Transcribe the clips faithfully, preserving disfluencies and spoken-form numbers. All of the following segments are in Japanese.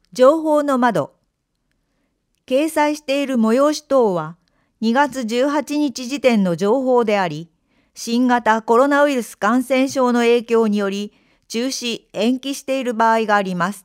情報の窓。掲載している催し等はにがつじゅうはちにち時点の情報であり、新型コロナウイルス感染症の影響により中止・延期している場合があります。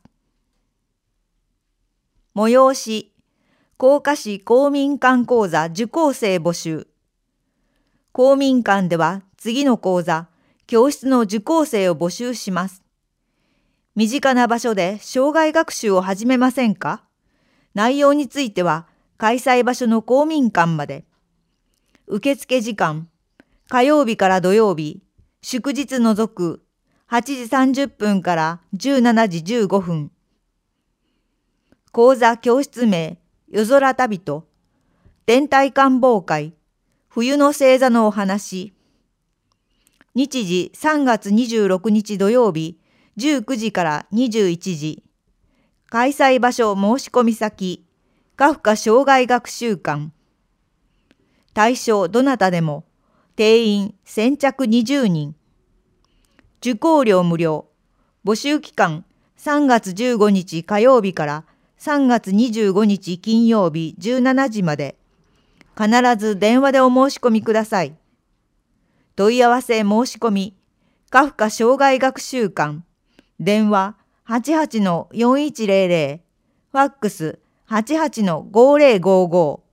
催し、甲賀市公民館講座受講生募集。公民館では次の講座、教室の受講生を募集します。身近な場所で生涯学習を始めませんか？内容については開催場所の公民館まで。受付時間、火曜日から土曜日、祝日除くはちじさんじゅっぷんからじゅうしちじじゅうごふん。講座教室名、夜空旅人、天体観望会、冬の星座のお話。日時さんがつにじゅうろくにち土曜日、じゅうくじからにじゅういちじ。開催場所申し込み先、カフカ生涯学習館。対象どなたでも、定員先着にじゅうにん。受講料無料。募集期間さんがつじゅうごにち火曜日からさんがつにじゅうごにち金曜日じゅうしちじまで。必ず電話でお申し込みください。問い合わせ申し込み、カフカ生涯学習館。電話 はちはちのよんいちゼロゼロ、ファックス はちはちのごぜろごご。